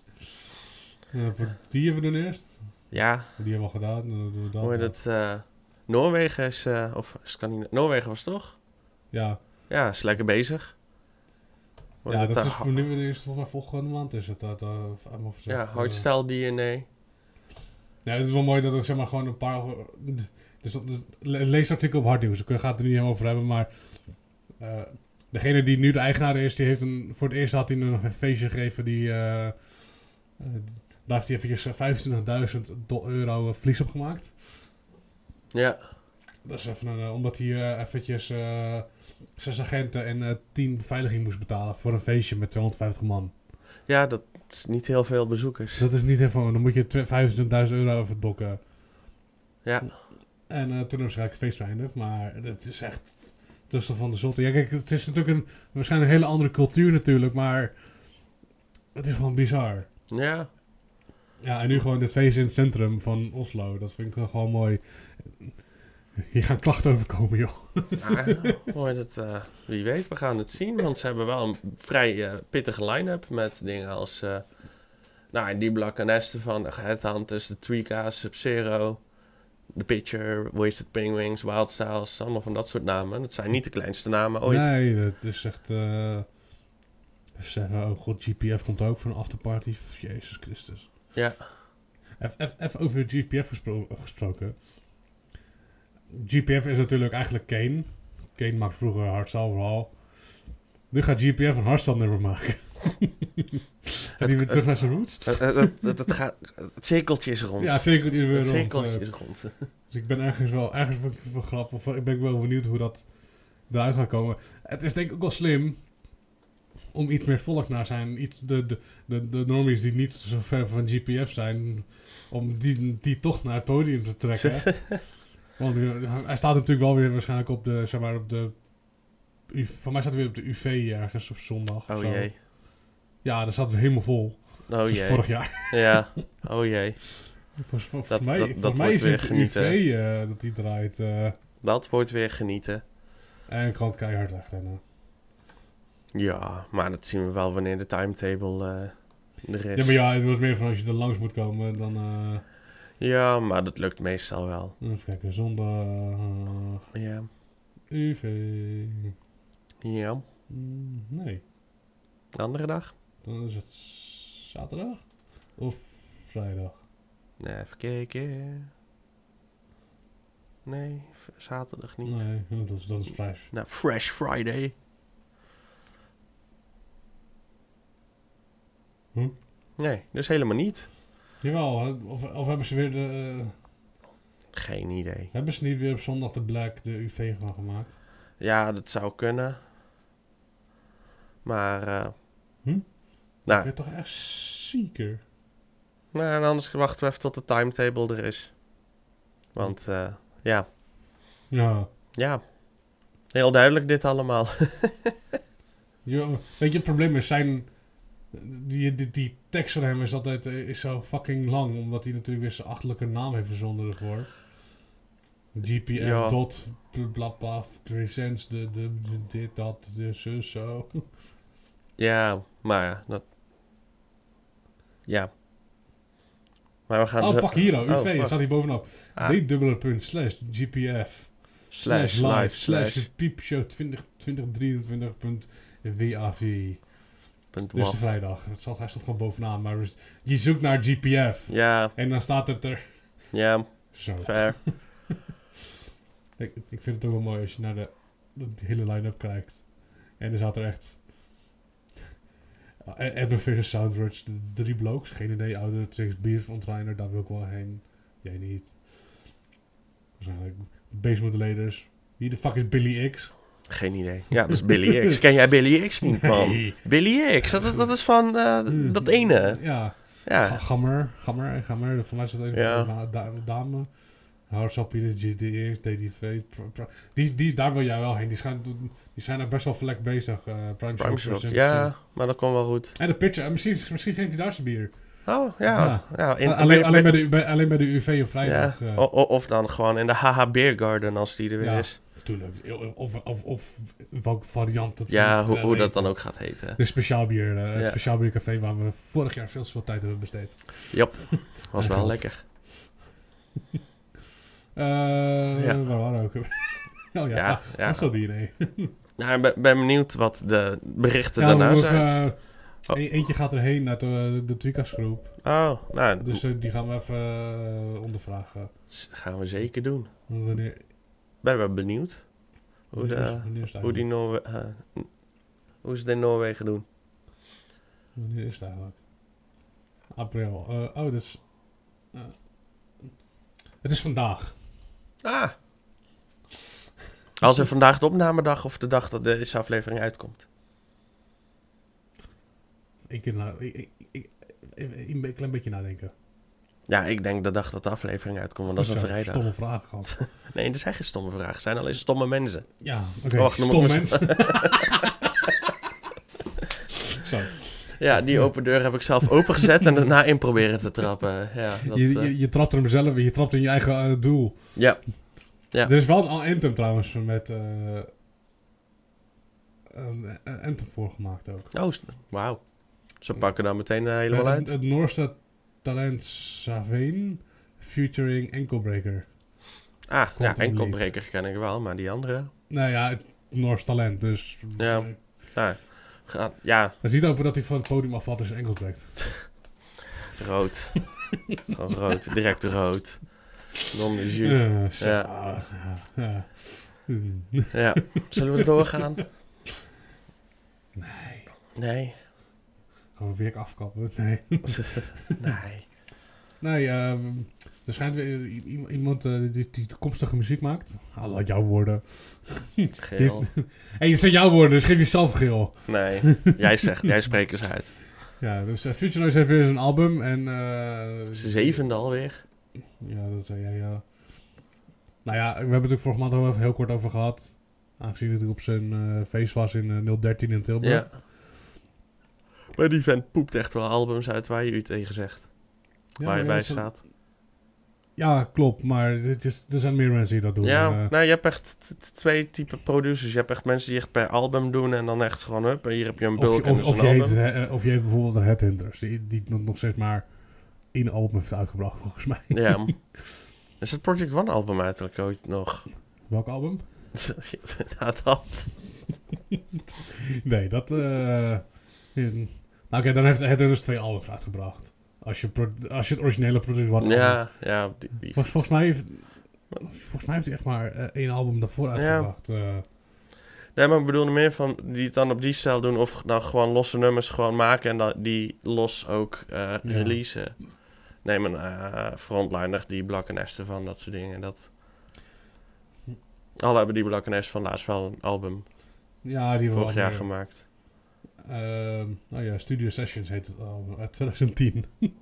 Uh, die even doen eerst. ja. Die hebben we al gedaan. Dan doen we dat. Hoor je dat? Uh, Noorwegen is, uh, of Scandinavië, Noorwegen was het toch? Ja, Ja, is lekker bezig. Hoor je ja dat uh, is voor nu is het volgens mij volgende maand is het. Dat, uh, allemaal Ja, gezegd, uh, hardstyle D N A. Ja, het is wel mooi dat het zeg maar gewoon een paar... Dus dat, dus, le- lees het artikel op Hardnieuws. Ik ga het er niet helemaal over hebben, maar... Uh, degene die nu de eigenaar is, die heeft een... Voor het eerst had hij nog een feestje gegeven die... Uh, uh, daar heeft hij eventjes vijfentwintigduizend euro verlies op gemaakt. Ja, Dat is even een, uh, omdat hij uh, eventjes uh, zes agenten en uh, tien beveiliging moest betalen voor een feestje met tweehonderdvijftig man. ja, dat is niet heel veel bezoekers. Dat is niet even, dan moet je vijfentwintigduizend euro over het bokken. Ja, En uh, toen hebben ze eigenlijk het feest beëindigd, maar dat is echt tussen van de zotte. Ja, kijk, het is natuurlijk een waarschijnlijk een hele andere cultuur natuurlijk, maar het is gewoon bizar. ja, Ja, en nu gewoon dit feest in het centrum van Oslo, dat vind ik wel gewoon mooi. Hier gaan klachten over komen, joh. ja hoor je dat, uh, wie weet, we gaan het zien. Want ze hebben wel een vrij uh, pittige line-up met dingen als... Uh, nou, die Black en Estefan, de Headhunters, de Tweeka's, Sub-Zero, The Pitcher, Wasted Penguins, Wild Styles, allemaal van dat soort namen. Dat zijn niet de kleinste namen ooit. Nee, dat is echt... Uh, zeggen, oh god, G P F komt ook voor een afterparty. Jezus Christus. Ja. Even over G P F gespro gesproken. G P F is natuurlijk eigenlijk Kane. Kane maakt vroeger hardstyle verhaal. Nu gaat G P F een hardstyle nummer maken. Gaat hij weer terug naar zijn roots? Het, het, het, het, gaat, het cirkeltje is rond. Ja, het cirkeltje is weer het rond. cirkeltje uh, is rond. Dus ik ben ergens wel, ergens vind ik het wel grappig. Of ik ben wel benieuwd hoe dat eruit gaat komen. Het is denk ik ook wel slim om iets meer volk naar zijn. Iets, de, de, de, de normies die niet zo ver van G P F zijn, om die, die toch naar het podium te trekken. Want uh, hij staat natuurlijk wel weer waarschijnlijk op de, zeg maar, op de... U, van mij staat hij weer op de U V ergens op zondag. Of Oh zo. jee. Ja, daar staat weer helemaal vol. Oh Dus jee. vorig jaar. Ja, oh jee. Volgens, volgens Dat- mij, dat- volgens dat mij wordt is het weer de U V genieten. uh, dat hij draait. Uh, Dat wordt weer genieten. en gewoon keihard wegrennen. Ja, maar dat zien we wel wanneer de timetable uh, er is. Ja, maar ja, het was meer van als je er langs moet komen, dan... Uh, Ja, maar dat lukt meestal wel. even kijken, zondag... Ja. U V... Ja. Mm, nee, De andere dag? dan is het zaterdag? Of vrijdag? Nee, even kijken. Nee, v- zaterdag niet. Nee, dat is, dat is vrij. Nou, Fresh Friday. Hm? Nee, dus helemaal niet. Jawel, hè, of, of hebben ze weer de... Uh, Geen idee. hebben ze niet weer op zondag de Black de U V van gemaakt? Ja, dat zou kunnen. Maar, eh Hm? Ik nou, ben toch echt zieker. nou, en anders wachten we even tot de timetable er is. Want, eh ja, Ja. ja. Heel duidelijk dit allemaal. Je, weet je, het probleem is, zijn Die, die, die tekst van hem is altijd uh, is zo fucking lang, omdat hij natuurlijk weer zijn achterlijke naam heeft verzonnen ervoor. G P F Ja. dot bla bla presents de, de, de dit dat de zus zo. Ja, maar ja, dat... Ja. Maar we gaan... Oh zo- fuck hier, U V, Oh, wacht. staat hier bovenop. Ah, D dubbele punt slash G P F slash live slash slash... piepshow twintig drieëntwintig punt W A V. punt Dus de waf. vrijdag. Het staat, hij staat gewoon bovenaan, maar dus- je zoekt naar G P F. Ja, En dan staat het er. ja, Zo. fair. Ik, ik vind het ook wel mooi als je naar de, de hele line-up kijkt. En er zat er echt... Edmund versus Soundwatch, de drie blokes. Geen idee, oude tricks, Beer Ontreiner, daar wil ik wel heen. Jij niet. Waarschijnlijk. Base Modulators. Wie de fuck is Billy X? Geen idee. Ja, dat is Billy X. Ken jij Billy X niet, man? Nee. Billy X, dat, is- dat is van eh, dat ene. Ja. Ga- Ja, Gammer, Gammer, Gammer. Voor mij is dat een Ja. van de da- dame. Household G D X, D D V. Pro- Pro- Die, die, daar wil jij wel heen. Die zijn, die zijn er best wel vlek bezig. eh Prime, Prime Shop. Shop. Ja, maar dat komt wel goed. En de pitcher. En misschien, misschien geen hij daar zijn bier. Oh, ja. Ja. ja. in, alleen, bij- alleen, bij- bij de, bij, alleen bij de U V op ja. vrijdag. eh, O- o- of dan gewoon in de H H Beer Garden als die er weer Ja. is. Tuurlijk. Of, of, of welke variant het Ja, moet, hoe, eh, hoe dat weten. dan ook gaat heten. De speciaalbier. eh, Het Ja. speciaalbiercafé waar we vorig jaar veel te veel tijd hebben besteed. Jop, was Ja, wel klopt. lekker. Eh Ja. Waar waren we ook? Oh ja, Ja, ja. ja. Dat is wel die idee. Nou, ik ben, ben benieuwd wat de berichten Ja, daarna we zijn. hoeven, eh, e- eentje gaat erheen naar de, de Tweakers groep. Oh, nou, Dus eh, die gaan we even eh, ondervragen. s- gaan we zeker doen. Wanneer, Ben wel benieuwd hoe, wanneer is- de, wanneer is het hoe, die eigenlijk? Noorwe eh, hoe ze het in Noorwegen doen. Wanneer is het eigenlijk? April. Eh, oh, dus... eh, het is vandaag. Ah. Als er vandaag de opnamedag of de dag dat deze aflevering uitkomt. Eén keer na, ik, ik, ik, ik- een klein beetje nadenken. Ja, ik denk de dag dat de aflevering uitkomt, want dat is een Zo, vrijdag. Stomme vraag gehad. Nee, dat zijn geen stomme vragen. Het zijn alleen stomme mensen. Ja, oké. Oh, wacht, dan Stom moet ik mens. Zo. Ja, die open deur heb ik zelf opengezet en daarna in proberen te trappen. Ja, dat, je, eh, je, je trapt hem zelf en je trapt in je eigen eh, doel. ja. Ja. Er is wel een anthem trouwens met... eh een, een anthem voor gemaakt ook. Oh, s- wauw. Ze pakken dan meteen eh, helemaal Eh, uit. Het, het Noorse talent Saveen featuring Enkelbreaker. Ah, ja, Quantum enkelbreker ken ik wel, maar die andere... Nou ja, het Noors talent, dus... Ja. eh, Ja, gaat, ja Het ziet open dat hij van het podium afvalt en zijn enkels breekt. rood. Gewoon rood. Direct rood. Non de jus. Eh, zo, Ja. ah, ja, ja. Hmm. Ja. Zullen we doorgaan? Nee. Nee. Gaan we weer afkappen? Nee. Nee. Nee, ehm, er schijnt weer i- i- iemand eh, die, die toekomstige muziek maakt. Ah, laat jouw woorden. Geel. Hé, hey, het zijn jouw woorden, dus geef jezelf geel. Nee. Jij zegt, jij spreekt eens uit. Ja, dus uh, Future Noise heeft weer zijn album en... eh Zijn zevende alweer. Ja, dat zei jij, ja. Nou ja, we hebben het natuurlijk vorige maand al even heel kort over gehad. Aangezien het op zijn eh feest was in eh, nul dertien in Tilburg. Ja. Maar die vent poept echt wel albums uit waar je u tegen zegt. Ja, waar je ja, bij dat is- staat. Ja, klopt. Maar het is, er zijn meer mensen die dat doen. Ja, Eh, nou, je hebt echt t- t- twee typen producers. Je hebt echt mensen die echt per album doen en dan echt gewoon, hup, hier heb je een of, bulk je- en of, dat is of, een je album. heet, eh, of je hebt bijvoorbeeld de Headhunters. Die, die nog nog steeds maar één album heeft uitgebracht, volgens mij. Ja. Is het Project One album eigenlijk ooit nog? Welk album? Ja, dat. Nee, dat... eh, is- nou oké, dan heeft Headhunters twee albums uitgebracht. Als je, pro- als je het originele product wat Ja, ja. Die, die- Vol- volgens, mij heeft, volgens mij heeft hij echt maar eh, één album daarvoor uitgebracht. eh. Nee, maar ik bedoelde meer van die het dan op die stijl doen of nou gewoon losse nummers gewoon maken en dan die los ook eh releasen. Neem een eh, frontliner, die Black and Esther van, dat soort dingen. Dat... Alle hebben die Black and Esther van laatst wel een album Ja, die vorig wel jaar meer. gemaakt. Ehm, nou ja, Studio Sessions heet het album uit twintig tien.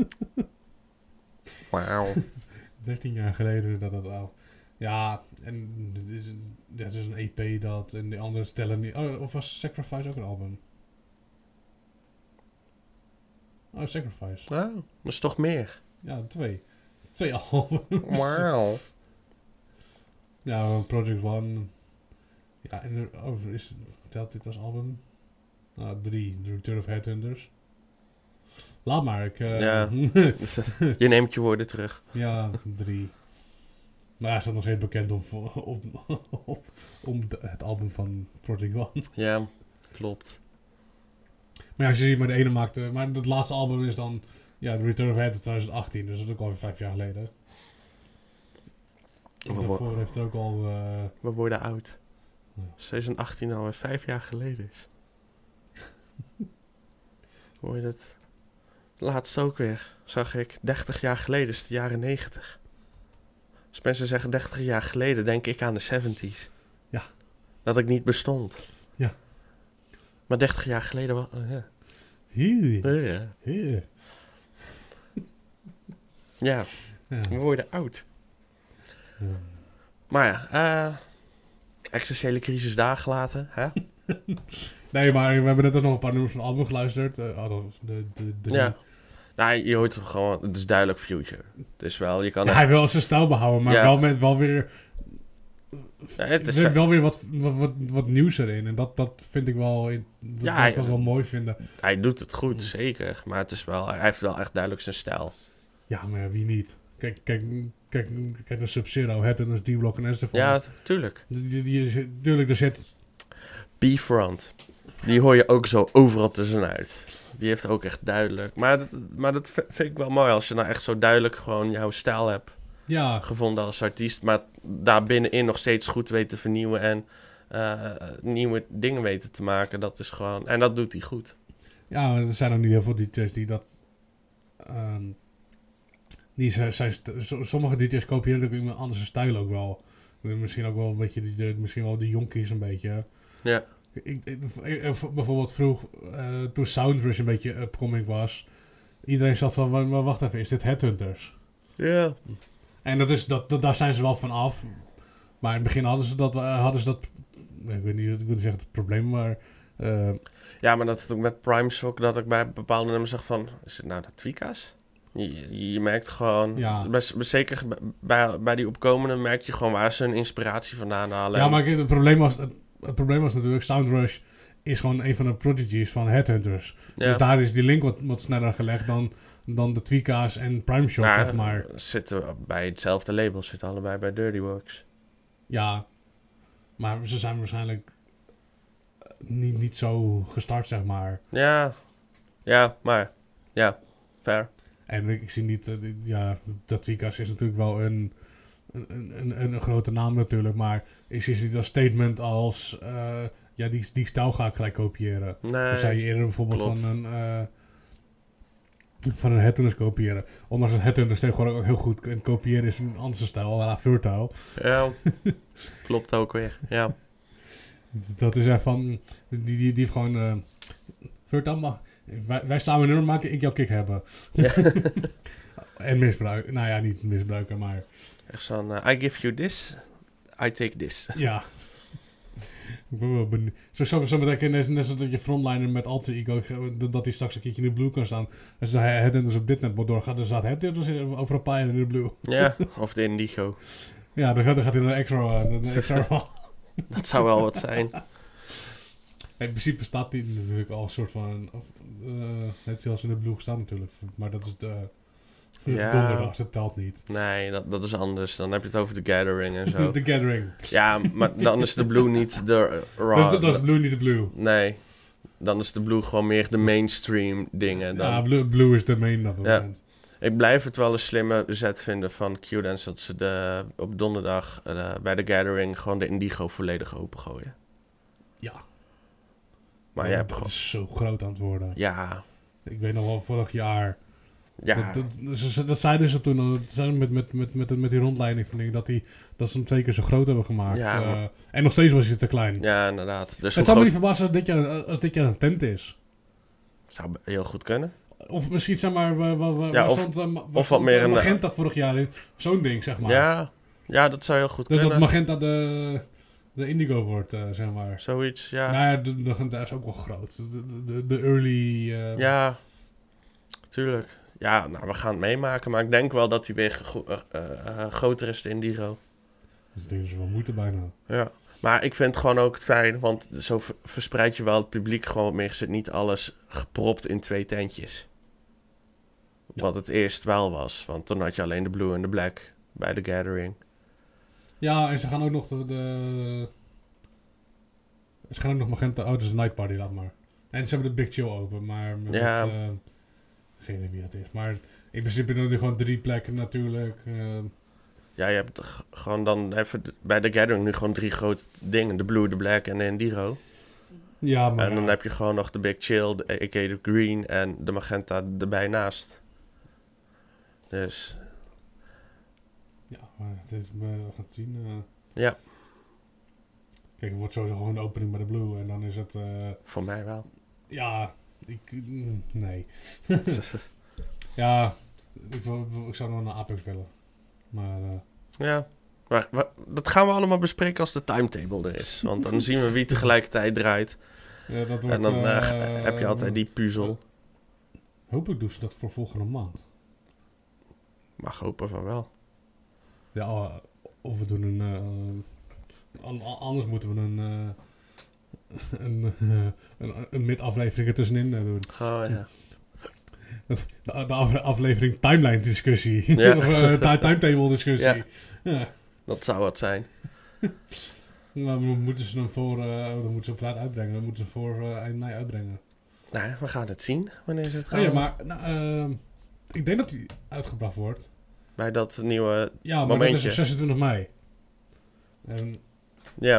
Wauw. dertien jaar geleden dat het al. Ja, en dit is, een- dit is een E P dat en de andere tellen niet. Oh, of was Sacrifice ook een album? Oh, Sacrifice. Oh, dat is toch meer. Ja, twee. Twee albums. Wauw. Ja, Project One. Ja, en er, oh, is, telt dit als album? Nou, drie. The Return of Headhunters. Laat maar, ik... Uh, Ja. Je neemt je woorden terug. Ja, drie. Maar hij staat nog steeds bekend om, om, om, om de, het album van Project One. Ja, klopt. Maar ja, als je ziet, maar de ene maakte... Maar het laatste album is dan... Ja, The Return of Headhunters twintig achttien. Dus dat is ook alweer vijf jaar geleden. We, Daarvoor wo- heeft er ook al... Uh, we worden oud. Ja. twintig achttien alweer vijf jaar geleden is. Hoor je dat? Laatst ook weer, zag ik. dertig jaar geleden is de jaren negentig. Als mensen zeggen dertig jaar geleden, denk ik aan de zeventig. Ja. Dat ik niet bestond. Ja. Maar dertig jaar geleden was... Uh, ja. Hier. Ja. Hier. Ja, Ja. we worden oud. Ja. Maar ja, uh, existentiële crisis daar gelaten, hè? Nee, maar we hebben net ook nog een paar nummers van het album geluisterd. Uh, oh, de, de, de, Ja. Nou, je hoort gewoon, het is duidelijk Future. Het is wel, je kan... Ja, echt- hij wil zijn stijl behouden, maar Ja. wel, met, wel weer... Ja, het is wel, ve- wel weer wat, wat, wat, wat nieuws erin. En dat, dat vind ik wel... in- Dat Ja, kan ik hij- wel mooi vinden. Hij doet het goed, zeker. Maar het is wel, hij heeft wel echt duidelijk zijn stijl. Ja, maar ja, wie niet? Kijk, kijk, kijk, kijk naar Sub-Zero, Headhunters, D-Block en Estefan. Ja, tuurlijk. Die, die, die is- tuurlijk, er zit... B-Front. Die hoor je ook zo overal tussenuit. Die heeft ook echt duidelijk. Maar, dat- maar dat v- vind ik wel mooi als je nou echt zo duidelijk gewoon jouw stijl hebt Ja, gevonden als artiest. Maar daar binnenin nog steeds goed weet te vernieuwen en eh, nieuwe dingen weten te maken. Dat is gewoon... En dat doet hij goed. ja, er zijn ook niet heel veel D J's die dat... ehm, die zijn, zijn st- so- sommige D J's kopiëren ook iemand anders stijl ook wel. Misschien ook wel een beetje die, de, misschien wel de jonkies een beetje. Ja. Ik, ik, ik- bijvoorbeeld vroeg, eh, toen Soundrush een beetje upcoming was, iedereen zat van, maar, maar wacht even, is dit Headhunters? Ja. En dat is, dat, dat, daar zijn ze wel van af. Maar in het begin hadden ze dat, eh, hadden ze dat ik weet niet, ik wil niet zeggen het probleem, maar... eh, Ja, maar dat het ook met Prime Shock, dat ik bij bepaalde nummers zag van... Is het nou de Twika's? Je, je merkt gewoon... Ja. Bij, zeker bij, bij die opkomende merk je gewoon waar ze hun inspiratie vandaan halen. ja, maar kijk, het probleem was, het, het probleem was natuurlijk, Soundrush is gewoon een van de prodigies van Headhunters. Ja. Dus daar is die link wat, wat sneller gelegd dan, dan de Twika's en Prime Shock, Nou, zeg maar. Zitten bij hetzelfde label, zitten allebei bij Dirty Works. Ja, maar ze zijn waarschijnlijk niet, niet zo gestart, zeg maar. Ja, ja, maar... Ja, fair. En ik, ik zie niet, uh, die- ja, dat Twika's is natuurlijk wel een, een, een, een, een grote naam natuurlijk, maar ik zie het niet als statement als, uh, ja, die, die stijl ga ik gelijk kopiëren. Nee, Dan zou je eerder bijvoorbeeld klopt. van een, uh, van een Headhunters kopiëren. Ondanks dat Headhunters tegenwoordig ook heel goed kan kopiëren is een andere stijl, à la Fertile. Ja, klopt ook weer. Ja, Dat is echt van, die, die, die heeft gewoon, uh, Fertile mag, wij, wij samen een nummer maken, ik jouw kick hebben. ja. En misbruik, nou ja, niet misbruiken, maar Echt zo'n... uh, I give you this, I take this. ja. Ik ben wel benieuwd. Zo, zo, zo betekent net, net zoals dat je frontliner met alter ego, dat hij straks een keertje in de blue kan staan. Als hij het dus op dit net doorgaat, dan staat het dus over een paar jaar in de blue. Ja, of de Indigo. Ja, dan gaat, dan gaat hij naar een extra, uh, een extra Dat zou wel wat zijn. In principe staat hij natuurlijk al een soort van, uh, net zoals in de blue staat natuurlijk, maar dat is de, de Ja. donderdag, dat telt niet. Nee, dat, dat is anders. Dan heb je het over The Gathering en zo. The Gathering. Ja, maar dan is de Blue niet de raw. Dat, dat is blue, niet de blue. Nee, dan is de Blue gewoon meer de mainstream dingen. Dan. Ja, blue, blue is de main op het Ja. moment. Ik blijf het wel een slimme zet vinden van Q-Dance dat ze de, op donderdag eh, bij de Gathering gewoon de Indigo volledig opengooien. Ja. Maar jij hebt dat gewoon... is zo groot aan het worden. Ja, Ik weet nog wel, vorig jaar. ja, Dat, dat, ze- dat zeiden ze toen, al, dat zeiden met, met, met, met, met die rondleiding van dingen, dat, die, dat ze hem twee keer zo groot hebben gemaakt. Ja, Eh, maar- en nog steeds was hij te klein. ja, inderdaad. Dus Het hoe zou me groot- niet verbazen als dit jaar, als dit jaar een tent is. zou heel goed kunnen. Of misschien, zeg maar, waar, waar, waar, Ja, waar of- stond, eh, ma- waar of wat stond, meer eh, een- Magenta vorig jaar in. Zo'n ding, zeg maar. Ja, ja, dat zou heel goed Dus dat kunnen. Magenta de, de Indigo wordt, eh, zeg maar. Zoiets, ja. Nou ja, de, de Magenta is ook wel groot. De, de, de, de early... eh, Ja, tuurlijk. Ja, nou, we gaan het meemaken. Maar ik denk wel dat hij weer gego- uh, uh, uh, groter is, de Indigo. Dus ik denk dat ze wel moeten bijna. Ja. Maar ik vind gewoon ook het fijn, want zo ver- verspreid je wel het publiek gewoon wat meer. Je zit niet alles gepropt in twee tentjes. Ja. Wat het eerst wel was. Want toen had je alleen de blue en de black bij de Gathering. Ja, en ze gaan ook nog de... de ze gaan ook nog Magenta... Oh, dus Night Party, laat maar. En ze hebben de Big Chill open, maar... Met, Ja. uh, geen idee wie dat is. Maar in principe doen die gewoon drie plekken natuurlijk. Uh, Ja, je hebt g- gewoon dan even d- bij de Gathering nu gewoon drie grote dingen. De blue, de black en de Indigo. ja, maar... En dan ja. heb je gewoon nog de Big Chill, de A K de Green en de Magenta erbij naast. Dus, Ja, maar het is... We gaan het zien. Uh. ja, Kijk, het wordt sowieso gewoon de opening bij de Blue. En dan is het... Uh, voor mij wel. ja, ik... mm, nee. ja, ik, wil, ik zou nog naar Apex willen. Maar... Uh, Ja, maar, maar dat gaan we allemaal bespreken als de timetable er is. Want dan zien we wie tegelijkertijd draait. ja, dat wordt, En dan uh, uh, heb je altijd die puzzel. Hopelijk doen ze dat voor volgende maand. Mag hopen van wel. Ja, oh, of we doen een... Uh, an- anders moeten we een... Uh, een, uh, een, een mid-aflevering er tussenin uh, doen. Oh ja. De, de af- aflevering timeline discussie. Ja. of uh, ti- timetable discussie. Ja. Ja. Dat zou wat zijn. Maar we moeten ze dan voor... Uh, dan moeten ze op tijd uitbrengen. Dan moeten ze voor uh, eind mei uitbrengen. Nou, we gaan het zien wanneer ze het gaan. Oh ja, maar... Nou, uh, ik denk dat die uitgebracht wordt. Bij dat nieuwe... Ja, maar Momentje. dat is op zesentwintig mei. En, Ja.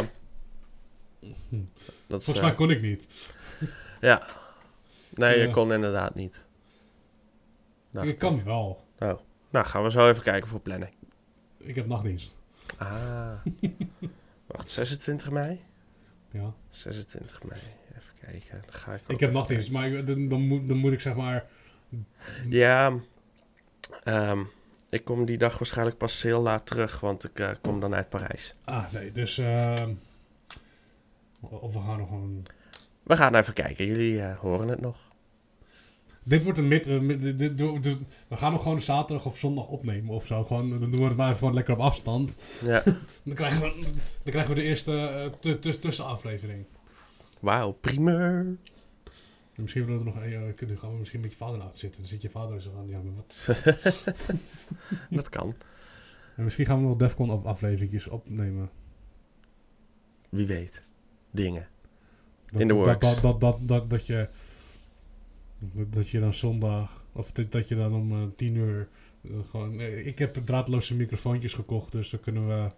hm, Dat is, volgens uh, mij kon ik niet. Ja. Nee, je Ja. kon inderdaad niet. Dacht Ik kan wel. Oh. Nou, gaan we zo even kijken voor planning. Ik heb nachtdienst. Ah. Wacht, zesentwintig mei? Ja. zesentwintig mei. Even kijken. Dan ga ik ook Ik heb even nachtdienst, maar ik- dan, dan, moet, dan moet ik zeg maar... kijken. Ja. ehm, ik kom die dag waarschijnlijk pas heel laat terug, want ik uh, kom dan uit Parijs. Ah, nee, dus... Uh, of we gaan nog gewoon... We gaan even kijken. Jullie uh, horen het nog. Dit wordt een mid... Uh, mid dit, dit- dit- dit- we gaan nog gewoon zaterdag of zondag opnemen of zo. Gewoon, dan doen we het maar gewoon lekker op afstand. Ja. Dan krijgen we, dan krijgen we de eerste uh, tu- tu- tussenaflevering. Wauw, primeur. En misschien willen we er nog... Uh, kunnen gaan we misschien met je vader laten zitten. Dan zit je vader zo van... Ja, maar wat... Dat kan. En misschien gaan we nog Defcon of afleveringjes opnemen. Wie weet. Dingen. Dat, In the dat, works. Dat, dat, dat, dat, dat je... Dat, dat je dan zondag... Of dat, dat je dan om uh, tien uur... Uh, gewoon... Uh, ik heb draadloze microfoontjes gekocht. Dus dan kunnen we...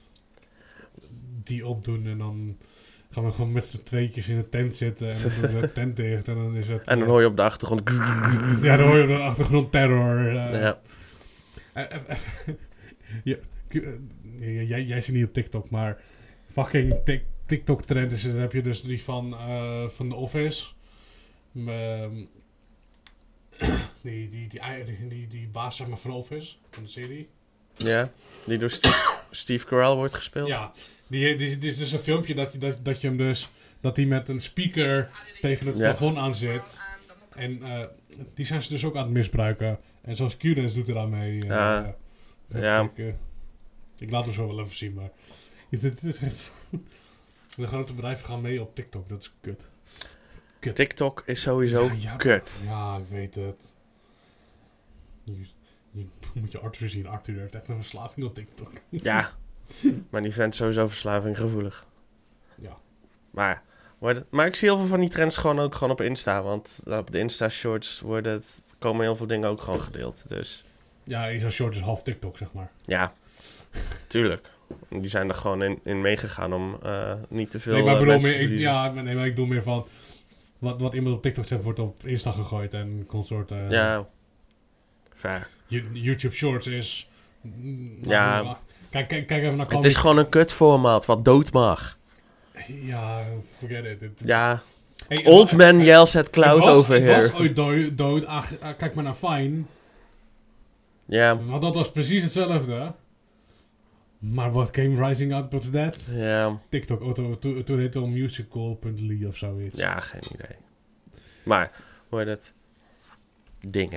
Die opdoen. En dan... Gaan we gewoon met z'n tweetjes in de tent zitten. En dan doen we de tent dicht. En dan is het... En dan uh, hoor je op de achtergrond... ja, dan hoor je op de achtergrond terror. Uh, Ja. Uh, uh, uh, ja, k- uh, jij, jij zit niet op TikTok, maar fucking tik- TikTok-trend is, dan heb je dus die van, uh, van The Office. Um, die, die, die, die, die, die baas zeg maar, van The Office, van de serie. Ja. Die door Steve, Steve Carell wordt gespeeld. Ja, die, die, die is dus een filmpje dat, je- dat, dat je hem dus, dat hij met een speaker tegen het Ja. plafond aan zit. En uh, die zijn ze dus ook aan het misbruiken. En zoals Q-Dance doet er aan mee. Uh, Ja. uh, Ja. Ik, uh, ik laat hem zo wel even zien, maar... Het, het is echt... De grote bedrijven gaan mee op TikTok, dat is kut. Kut. TikTok is sowieso Ja, ja. kut. Ja, ik weet het. Je, je moet je Arthur zien. Arthur heeft echt een verslaving op TikTok. Ja. Maar die vent is sowieso verslaving gevoelig. Ja. Maar, worden, maar ik zie heel veel van die trends gewoon ook gewoon op Insta. Want op de Insta-shorts worden het, komen heel veel dingen ook gewoon gedeeld. Dus Ja, Insta Short is half TikTok, zeg maar. ja, tuurlijk. Die zijn er gewoon in, in meegegaan om uh, niet te veel Nee, maar, uh, ik bedoel mensen meer, te ik, verliezen. ja, maar nee, maar ik doe meer van... Wat, wat iemand op TikTok zet, wordt op Insta gegooid en consorten. Ja, fair. You- YouTube Shorts is... mm, Ja. nou, Kijk, kijk, kijk even naar Het is gewoon een kutformaat wat dood mag. Ja, forget it. it. Ja, Hey, old het- man het- yells at cloud het was, over het here. was ooit dood. dood ah, ah, kijk maar naar Fine. Ja, Want dat was precies hetzelfde. Maar wat came rising out of that? ja, TikTok, auto, to- toen heette het musical punt l y of zoiets. ja, geen idee. Maar, hoe heet het? Dingen.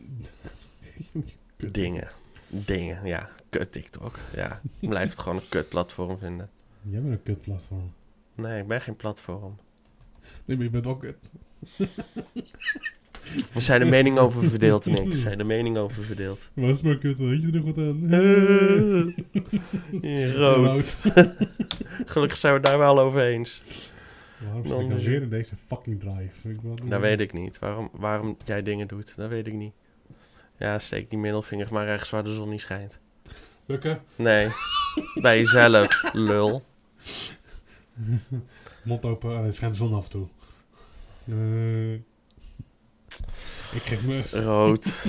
Dingen. Dingen, ja. Kut TikTok. Ja, blijf het gewoon een kut platform vinden. Jij bent een kut platform. Nee, ik ben geen platform. Nee, maar je bent ook kut. Er zijn de mening over verdeeld, Nick. Er zijn de mening over verdeeld. Was maar kut, weet je er nog wat aan? Uh, rood. Gelukkig zijn we daar wel over eens. Waarom zit ik nou weer in deze fucking drive? Ik wil Dat weet ik niet. Waarom, waarom jij dingen doet, dat weet ik niet. Ja, steek die middelvinger maar rechts waar de zon niet schijnt. Lukken? Nee. Bij jezelf, lul. Mond open en het schijnt de zon af en toe. Uh, ik geef me... Rood.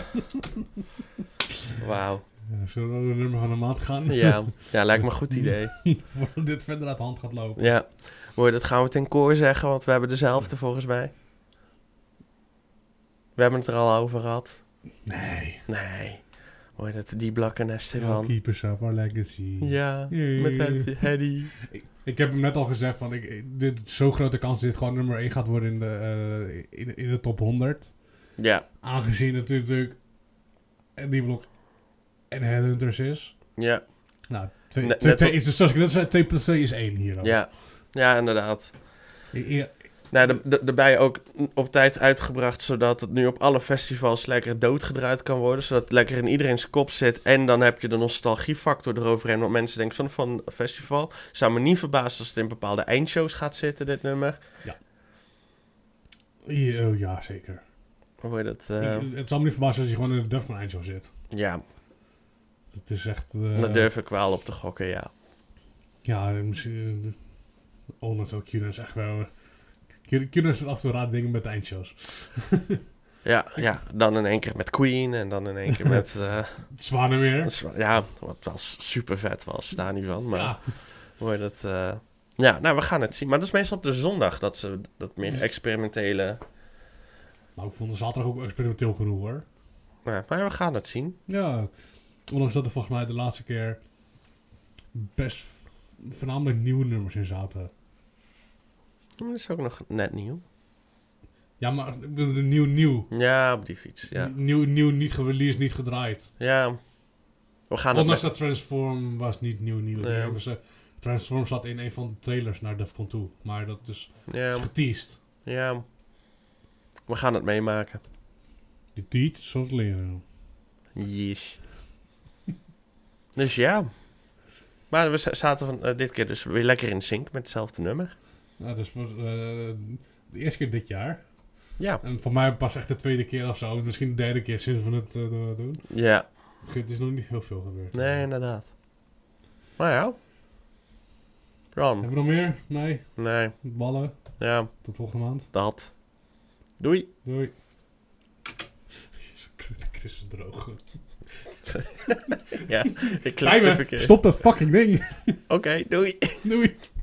Wauw. Ja, zullen we naar de nummer van de maand gaan? Ja, ja, lijkt me een goed idee. Voordat dit verder uit de hand gaat lopen. Ja. Hoor je, dat gaan we ten koor zeggen, want we hebben dezelfde volgens mij. We hebben het er al over gehad. Nee. Nee. Hoor je dat, die blakke nesten van... Keepers of our legacy. Ja, Yay. met het Hedy. Ik, ik heb hem net al gezegd, van ik, ik- dit is zo'n grote kans dat dit gewoon nummer één gaat worden in de, eh, in, in de top honderd. Ja, Aangezien het natuurlijk die blok en Headhunters is. ja, Nou, twee, Net- twee, net twee op- is, dus zoals ik net zei, twee plus twee is één hier. ja. Ja, inderdaad. Ja, Nou, de, de, daarbij ook op tijd uitgebracht, zodat het nu op alle festivals lekker doodgedraaid kan worden. Zodat het lekker in iedereen's kop zit. En dan heb je de nostalgiefactor eroverheen. Want mensen denken van, van een festival. Zou me niet verbazen als het in bepaalde eindshows gaat zitten, dit nummer. ja, oh, ja, zeker. Hoe je dat? eh, Ik- het zal me niet verbazen als je gewoon in de Duffman eindshow zit. ja, Het is echt... eh, daar durf ik wel op te gokken, ja. Ja, misschien... Ondanks ook Q-Dance echt wel... Q-Dance doet af en toe raar dingen met de eindshows. Ja, ja, dan in één keer met Queen en dan in één keer met... eh, Zwanenmeer. ja, wat wel super vet was, daar niet van. Maar Ja. hoe je dat... eh, ja, nou, we gaan het zien. Maar dat is meestal op de zondag dat ze dat meer experimentele... Maar ik vond de zaterdag ook experimenteel genoeg hoor. Ja, maar we gaan het zien. Ja, ondanks dat er volgens mij de laatste keer best voornamelijk nieuwe nummers in zaten. Maar dat is ook nog net nieuw. Ja, maar ik bedoel, nieuw, nieuw. Ja, op die fiets, ja. Nieuw, nieuw, niet gereleased, niet gedraaid. Ja, we gaan het... Ondanks met- dat Transform was niet nieuw, nieuw. Die Nee. hebben ze, Transform zat in een van de trailers naar Defcon twee. Maar dat is, Ja, is geteased. ja. We gaan het meemaken. Die teat, zoals leren. Yes. Dus ja. Maar we z- zaten van, eh, dit keer dus weer lekker in sync met hetzelfde nummer. Ja, dus was, eh, de eerste keer dit jaar. Ja. En voor mij pas echt de tweede keer of zo. Misschien de derde keer sinds we het eh, doen. Ja. Het is nog niet heel veel gebeurd. Nee, inderdaad. Maar ja. Ron. Hebben we nog meer? Nee. Nee. Ballen. Ja, Tot volgende maand. dat. Doei. Doei. Chris is droog. Ja, ik klik Timer, even keer. stop dat fucking ding. Oké, doei. Doei.